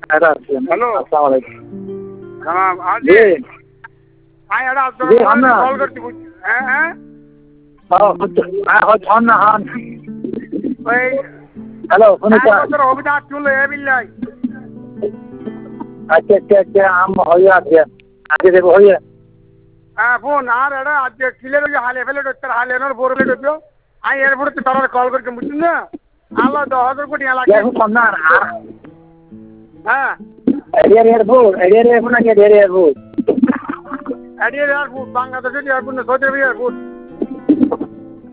hello अस्सलाम वालेकुम सलाम आज जी आय एड़ा जी हम ना कॉल करती हैं हैं हो छन ना हां ওই हेलो सुनो এক क्या বছর হবে না চুল এ বিল্লাই अच्छा अच्छा अच्छा हम हो गया आगे देखो हो गया হ্যাঁ ফোন আর এড়া আজ কিলের ওই হালে ফেলে ডক্টর হালে নর বোরলে ডক্টর আই এরপরে তো তারা কল করকে বুঝছেন না আল্লাহ 10,000 কোটি লাগে क्या छन ना হ্যাঁ एरिया एयरपोर्ट ना क्या एयरपोर्ट এডিয়ার এয়ারপোর্ট বাংলাদেশের এয়ারপোর্ট না সৌদি আরব এয়ারপোর্ট